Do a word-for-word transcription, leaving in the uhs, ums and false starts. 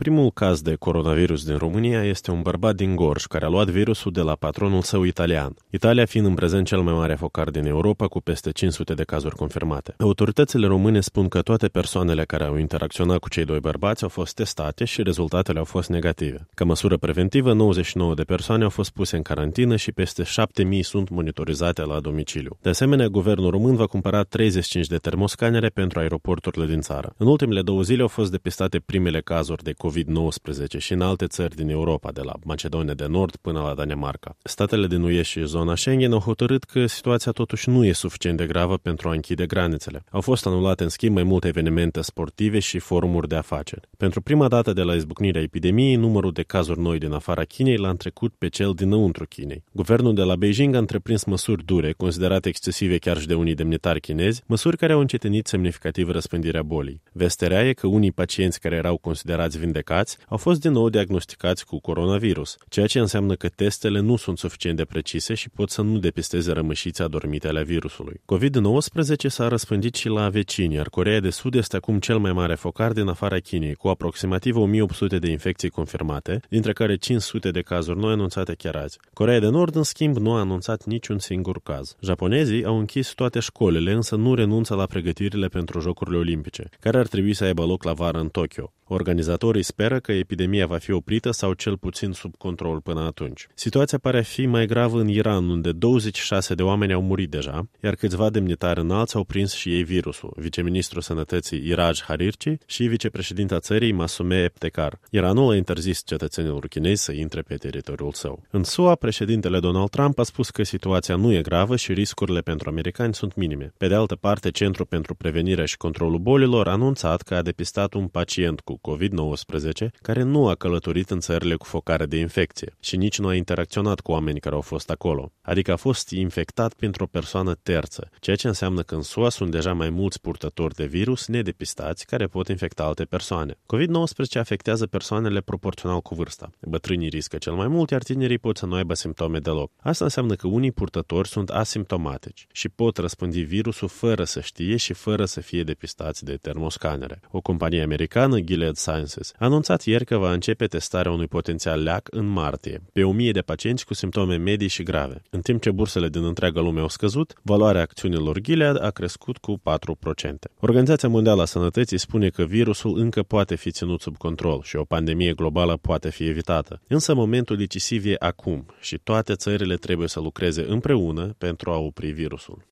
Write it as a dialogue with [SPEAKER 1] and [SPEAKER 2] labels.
[SPEAKER 1] Primul caz de coronavirus din România este un bărbat din Gorj care a luat virusul de la patronul său italian. Italia fiind în prezent cel mai mare focar din Europa cu peste cinci sute de cazuri confirmate. Autoritățile române spun că toate persoanele care au interacționat cu cei doi bărbați au fost testate și rezultatele au fost negative. Ca măsură preventivă, nouăzeci și nouă de persoane au fost puse în carantină și peste șapte mii sunt monitorizate la domiciliu. De asemenea, guvernul român va cumpăra treizeci și cinci de termoscanere pentru aeroporturile din țară. În ultimele două zile au fost depistate primele cazuri de covid nouăsprezece și în alte țări din Europa, de la Macedonia de Nord până la Danemarca. Statele din U E și zona Schengen au hotărât că situația totuși nu e suficient de gravă pentru a închide granițele. Au fost anulate în schimb mai multe evenimente sportive și forumuri de afaceri. Pentru prima dată de la izbucnirea epidemiei, numărul de cazuri noi din afara Chinei l-a întrecut pe cel dinăuntru Chinei. Guvernul de la Beijing a întreprins măsuri dure, considerate excesive chiar și de unii demnitari chinezi, măsuri care au încetinit semnificativ răspândirea bolii. Vestea rea e că unii pacienți care erau considerați vindecați au fost din nou diagnosticați cu coronavirus, ceea ce înseamnă că testele nu sunt suficient de precise și pot să nu depisteze rămășiți adormite ale virusului. covid nouăsprezece s-a răspândit și la vecini, iar Coreea de Sud este acum cel mai mare focar din afara Chinei, cu aproximativ o mie opt sute de infecții confirmate, dintre care cinci sute de cazuri noi anunțate chiar azi. Coreea de Nord, în schimb, nu a anunțat niciun singur caz. Japonezii au închis toate școlile, însă nu renunță la pregătirile pentru Jocurile Olimpice, care ar trebui să aibă loc la vară în Tokyo. Organizatorii speră că epidemia va fi oprită sau cel puțin sub control până atunci. Situația pare a fi mai gravă în Iran, unde douăzeci și șase de oameni au murit deja, iar câțiva demnitari înalți au prins și ei virusul, viceministrul sănătății Iraj Harirci și vicepreședinta țării Masume Ebtekar. Iranul a interzis cetățenilor chinezi să intre pe teritoriul său. În S U A, președintele Donald Trump a spus că situația nu e gravă și riscurile pentru americani sunt minime. Pe de altă parte, Centrul pentru Prevenirea și Controlul Bolilor a anunțat că a depistat un pacient cu covid nouăsprezece care nu a călătorit în țările cu focare de infecție și nici nu a interacționat cu oameni care au fost acolo. Adică a fost infectat printr-o persoană terță, ceea ce înseamnă că în S U A sunt deja mai mulți purtători de virus nedepistați care pot infecta alte persoane. covid nouăsprezece afectează persoanele proporțional cu vârsta. Bătrânii riscă cel mai mult, iar tinerii pot să nu aibă simptome deloc. Asta înseamnă că unii purtători sunt asimptomatici și pot răspândi virusul fără să știe și fără să fie depistați de termoscanere. O companie americană, Gilead Sciences, a anunțat ieri că va începe testarea unui potențial leac în martie, pe o mie de pacienți cu simptome medii și grave. În timp ce bursele din întreaga lume au scăzut, valoarea acțiunilor Gilead a crescut cu patru la sută. Organizația Mondială a Sănătății spune că virusul încă poate fi ținut sub control și o pandemie globală poate fi evitată. Însă momentul decisiv e acum și toate țările trebuie să lucreze împreună pentru a opri virusul.